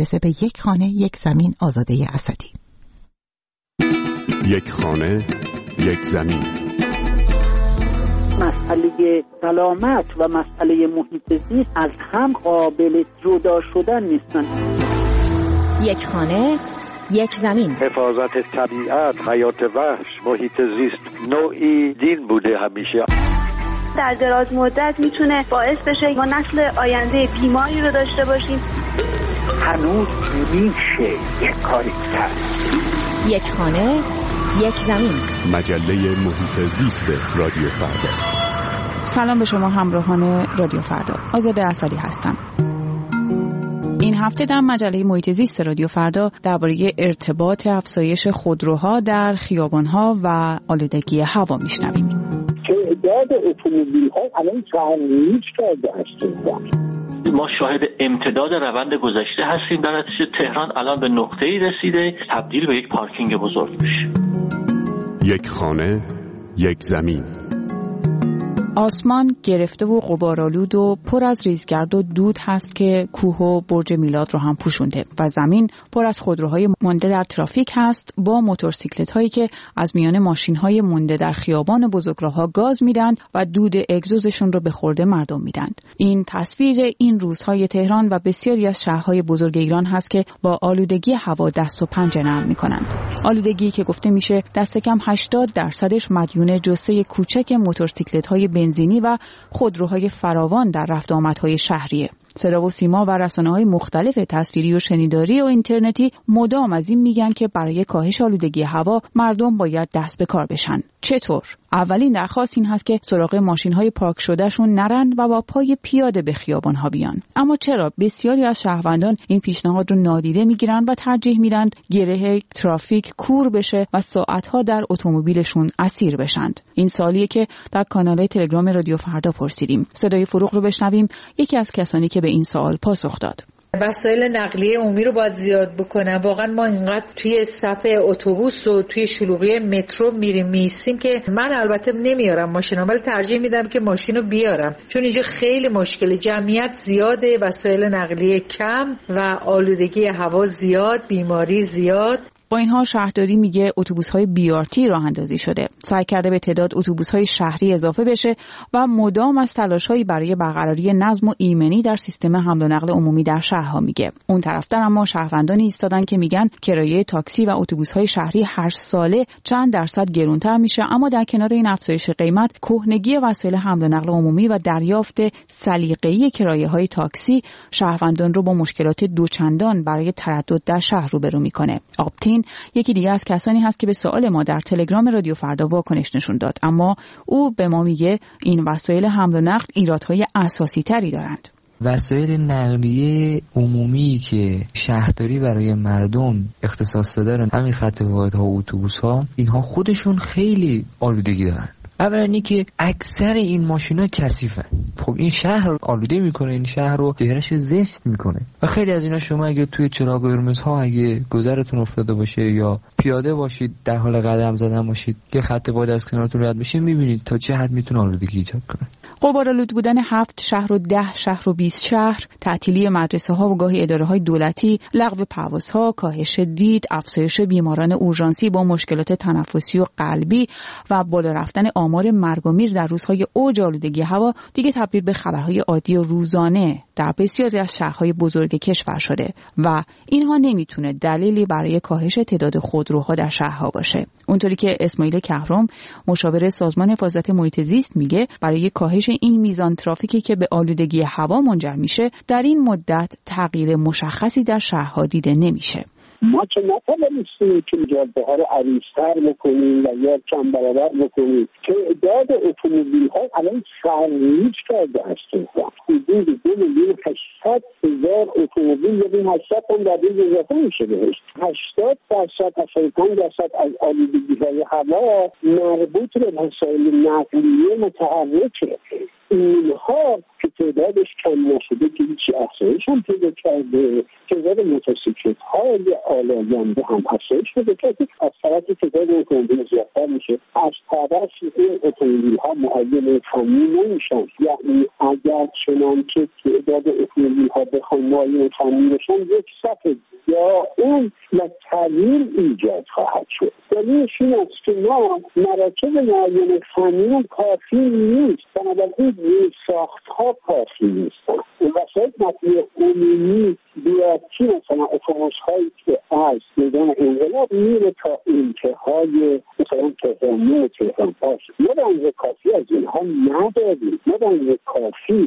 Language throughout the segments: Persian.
میرسه به یک خانه یک زمین آزاده اسدی. یک خانه یک زمین. مسئله سلامت و مسئله محیط زیست از هم قابل جدا شدن نیستن. یک خانه یک زمین. حفاظت طبیعت، حیات وحش، محیط زیست نوعی دین بوده همیشه. در دراز مدت میتونه باعث بشه ما نسل آینده بیماری رو داشته باشیم. هنوز میشه یک کاری کرد. یک خانه یک زمین. مجله محیط زیست رادیو فردا. سلام به شما همراهان رادیو فردا. آزاده اسدی هستم. این هفته در مجله محیط زیست رادیو فردا درباره ارتباط افزایش خودروها در خیابان‌ها و آلودگی هوا میشنویم. تعداد اتومبیل‌ها الان تغییر کرده است. ما شاهد امتداد روند گذشته هستیم. در نتیجه تهران الان به نقطه‌ای رسیده تبدیل به یک پارکینگ بزرگ میشه. یک خانه یک زمین. آسمان گرفته و غبارآلود و پر از ریزگرد و دود هست که کوه و برج میلاد رو هم پوشونده و زمین پر از خودروهای مانده در ترافیک هست با موتورسیکلت‌هایی که از میان ماشین‌های مانده در خیابان بزرگراه‌ها گاز میدن و دود اگزوزشون رو به خورده مردم میدن. این تصویر این روزهای تهران و بسیاری از شهرهای بزرگ ایران هست که با آلودگی هوا دست و پنجه نرم می‌کنند. آلودگی که گفته میشه دست کم 80% مدیون جثه کوچک موتورسیکلت‌های بنزینی و خودروهای فراوان در رفت و آمدهای شهریه. صدا و سیما و رسانه‌های مختلف تصویری و شنیداری و اینترنتی مدام از این میگن که برای کاهش آلودگی هوا مردم باید دست به کار بشن. چطور؟ اولین درخواست این هست که سراغ ماشین‌های پارک شدهشون نرن و با پای پیاده به خیابان‌ها بیان. اما چرا بسیاری از شهروندان این پیشنهاد رو نادیده میگیرن و ترجیح میدن گره ترافیک کور بشه و ساعت‌ها در اتومبیلشون اسیر بشند؟ این سوالیه که در کانال تلگرام رادیو فردا پرسیدیم. صدای فروغ رو بشنویم، یکی از کسانی که به این سوال پاسخ داد. وسایل نقلیه عمومی رو باید زیاد بکنن. واقعا ما اینقدر توی صف اتوبوس و توی شلوغی مترو میسیم که من البته نمیارم ماشینم، ولی ترجیح میدم که ماشینو بیارم، چون اینجا خیلی مشکل جمعیت زیاده، وسایل نقلیه کم و آلودگی هوا زیاد، بیماری زیاد. با اینها شهرداری میگه اتوبوس‌های BRT راه اندازی شده. سعی کرده به تعداد اتوبوس‌های شهری اضافه بشه و مدام از تلاش‌هایی برای برقراری نظم و ایمنی در سیستم حمل و نقل عمومی در شهرها میگه. اون طرف‌تر اما شهروندانی ایستادن که میگن کرایه تاکسی و اتوبوس‌های شهری هر ساله چند درصد گرانتر میشه، اما در کنار این افزایش قیمت، کهنگی وسایل حمل و نقل عمومی و دریافت سلیقه‌ای کرایه‌های تاکسی شهروندان رو با مشکلات دوچندان برای تردد در شهر روبرو میکنه. آپتین یکی دیگه از کسانی هست که به سوال ما در تلگرام رادیو فردا واکنش نشون داد، اما او به ما میگه این وسایل حمل و نقل ایرادهای اساسی تری دارند. وسایل نقلیه عمومی که شهرداری برای مردم اختصاص داره، همین خط واحدها و اتوبوس‌ها، اینها خودشون خیلی آلودگی دارن. اولا اینی که اکثر این ماشینا کثیفن. خب این شهر آلوده میکنه، این شهر رو چهرهش زشت میکنه و خیلی از اینا شما اگه توی چراغ قرمزها اگه گذرتون افتاده باشه یا پیاده باشید در حال قدم زدن باشید که خط واحد از کنارتون رد بشه، میبینید تا چه حد میتونه آلودگی ایجاد کنه. غبارآلود بودن 7 شهر و 10 شهر و 20 شهر، تعطیلی مدرسه‌ها و گاهی اداره‌های دولتی، لغو پروازها، کاهش دید، افزایش بیماران اورژانسی با مشکلات تنفسی و قلبی و بالا رفتن آمار مرگ و میر در روزهای اوج آلودگی هوا دیگه تبدیل به خبرهای عادی و روزانه در بسیاری از شهرهای بزرگ کشور شده و اینها نمیتونه دلیلی برای کاهش تعداد خودروها در شهرها باشه. اونطوری که اسماعیل کهرم مشاور سازمان حفاظت محیط زیست میگه برای کاهش این میزان ترافیکی که به آلودگی هوا منجر میشه در این مدت تغییر مشخصی در شهرها دیده نمیشه. ما که نتوانستیم که جاده‌ها رو عریض‌تر بکنیم و یا کم برابر بکنیم. تعداد اتومبیل‌ها الان تغییر کرده است. حدود 2,800,000 اتومبیل یا 800 هم در این اضافه میشه بهش. 80% تا 85% از آلودگی‌های هوا مربوط به وسایل نقلیه متحرکه. اینها که تعدادش کم نشده که هیچی افزایش هم پیدا کرده، تعداد موتورسیکلت‌های آلاینده هم افزایش بده که از طرف تعداد اتومبیل زیادتر میشه، از طرف این اتومبیل‌ها معین فنی نمیشن. یعنی اگر چنانچه تعداد اتومبیل‌ها بخوان معین فنی بشن، یک صف یا اون و تغییر ایجاد خواهد شد. دلیلش این است که ما مراکز معین فنی کافی نیست، بنابراین ساخت‌ها کافی نیستن. وسایل نقلیه عمومی بیاتی مثلا اتوبوس‌هایی که از میدان انقلاب میره تا انتهای مثلا تهران پاس، ما به کافی از اینها نداریم، ما به کافی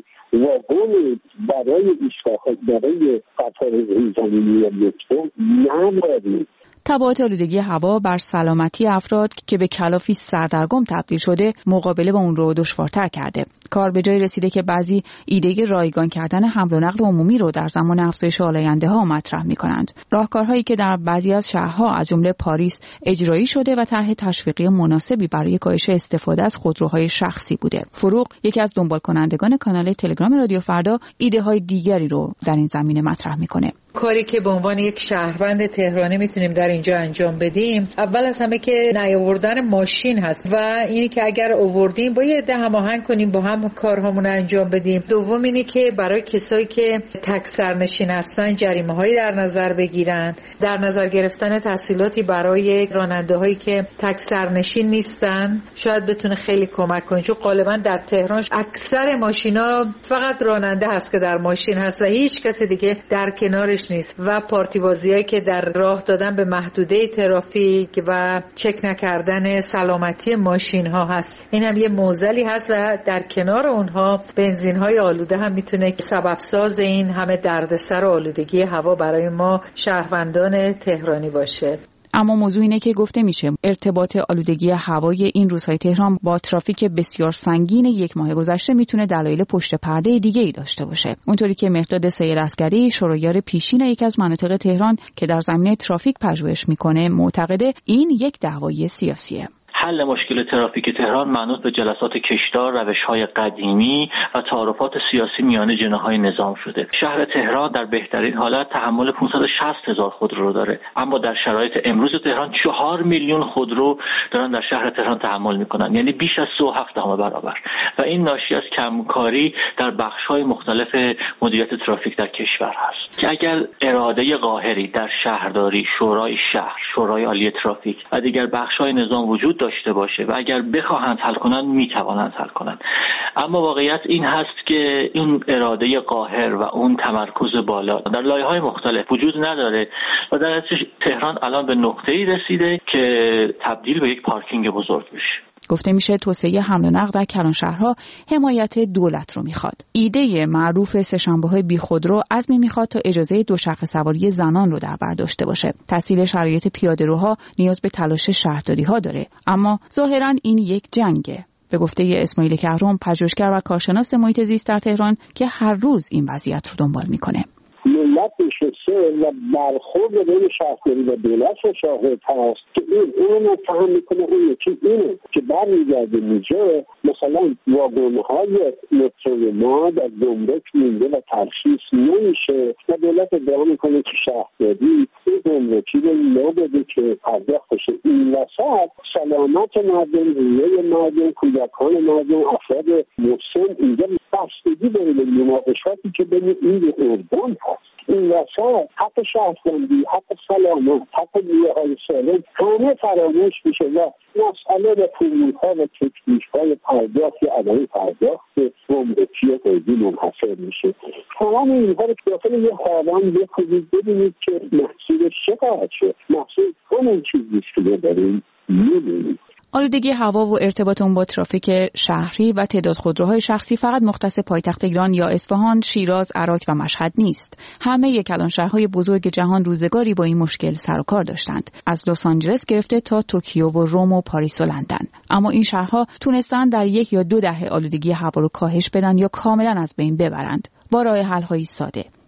واگن برای ایستگاه برای قطار زیرزمینی یا مترو نداریم. تبعات آلودگی هوا بر سلامتی افراد که به کلافی سردرگم تبدیل شده مقابله با اون رو دشوارتر کرده. کار به جای رسیده که بعضی ایده رایگان کردن حمل و نقل عمومی رو در زمان افزایش آلاینده ها مطرح می‌کنند. راهکارهایی که در بعضی از شهرها از جمله پاریس اجرایی شده و طرح تشویقی مناسبی برای کاهش استفاده از خودروهای شخصی بوده. فروغ یکی از دنبال کنندگان کانال تلگرام رادیو فردا ایده‌های دیگری رو در این زمینه مطرح می‌کنه. کاری که به عنوان یک شهروند تهرانی میتونیم در اینجا انجام بدیم، اول از همه که نیاوردن ماشین هست و اینی که اگر آوردیم با یه عده هماهنگ کنیم با هم کارهامون انجام بدیم. دوم اینی که برای کسایی که تک سرنشین هستن جریمه‌هایی در نظر بگیرن، در نظر گرفتن تسهیلاتی برای راننده‌هایی که تک سرنشین نیستن شاید بتونه خیلی کمک کنه، چون غالبا در تهران اکثر ماشینا فقط راننده هست که در ماشین هست و هیچ کسی دیگه در کنارش نیست و پارتی بازیایی که در راه دادن به محدوده ترافیک و چک نکردن سلامتی ماشین ها هست. این هم یه معضلی هست و در کنار اونها بنزین های آلوده هم میتونه سبب ساز این همه دردسر و آلودگی هوا برای ما شهروندان تهرانی باشه. اما موضوع اینه که گفته میشه ارتباط آلودگی هوای این روزهای تهران با ترافیک بسیار سنگین یک ماه گذشته میتونه دلایل پشت پرده دیگه‌ای داشته باشه. اونطوری که مهرداد سید عسگری شورایار پیشین یکی از مناطق تهران که در زمینه ترافیک پژوهش میکنه معتقده این یک دعوای سیاسیه. حل مشکل ترافیک تهران منوط به جلسات کشدار، روش‌های قدیمی و تعارفات سیاسی میان جناح‌های نظام شده. شهر تهران در بهترین حالت تحمل 560,000 خودرو رو داره، اما در شرایط امروز تهران 4 میلیون خودرو دارن در شهر تهران تحمل میکنن، یعنی بیش از 3.7 برابر، و این ناشی از کمکاری در بخش‌های مختلف مدیریت ترافیک در کشور هست که اگر اراده قاهری در شهرداری، شورای شهر، شورای عالی ترافیک و دیگر بخش‌های نظام وجود داشته باشه و اگر بخواهند حل کنند میتوانند حل کنند، اما واقعیت این هست که این اراده قاهر و اون تمرکز بالا در لایه‌های مختلف وجود نداره و در نتیجه تهران الان به نقطه‌ای رسیده که تبدیل به یک پارکینگ بزرگ بشه. گفته میشه توسعه حمل و نقل در کلانشهرها حمایت دولت رو میخواد. ایده معروف سه‌شنبه‌های بیخودرو عزمی میخواد تا اجازه دوچرخه سواری زنان رو در بر داشته باشه. تسهیل شرایط پیاده‌روها نیاز به تلاش شهرداری‌ها داره، اما ظاهراً این یک جنگه. به گفته اسماعیل کهرم، پژوهشگر و کارشناس محیط زیست در تهران که هر روز این وضعیت رو دنبال میکنه. ملت نشسته و برخورد بین شهرداری و دولت رو شاهد هست که این رو فهم میکنه، اون یکی اینه که برمیگرده میجه مثلا واگن‌های مترو ما در گمرک مونده و ترخیص نمیشه و دولت ادعا میکنه که شهرداری این گمرکی رو نبوده که پرداخت بشه. این وسط سلامت مردم، رویه مردم، کودکان مردم، افراد مسن اینجا بستگی داره به مناقشاتی که بین این دو ارگان هست. این وسط حق شهروندی، حق سلامت، حق نیروهای سالم همه فراموش میشه و مسئله به فرمول‌ها و تکنیک‌های پرداخت یا عدم پرداخت گمرکی و قیدی منحصر میشه. تمام اینها رو داخل یه حالان بکنید ببینید که محصولش چه خواهد شد. محصول همون چیزیست که داریم می‌بینید. آلودگی هوا و ارتباط اون با ترافیک شهری و تعداد خودروهای شخصی فقط مختص پایتخت ایران یا اصفهان، شیراز، عراق و مشهد نیست. همه کلانشهرهای بزرگ جهان روزگاری با این مشکل سر و کار داشتند، از لس آنجلس گرفته تا توکیو و روم و پاریس و لندن. اما این شهرها تونستن در 1 یا 2 دهه آلودگی هوا رو کاهش بدن یا کاملا از بین ببرند با راه حل‌های ساده.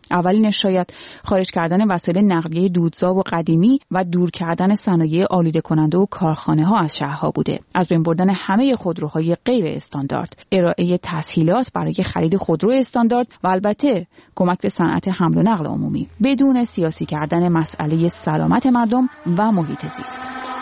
اولینش شاید خارج کردن وسایل نقلیه دودزا و قدیمی و دور کردن صنایع آلوده کننده و کارخانه ها از شهرها بوده. از بین بردن همه خودروهای غیر استاندارد، ارائه تسهیلات برای خرید خودرو استاندارد و البته کمک به صنعت حمل و نقل عمومی بدون سیاسی کردن مسئله سلامت مردم و محیط زیست.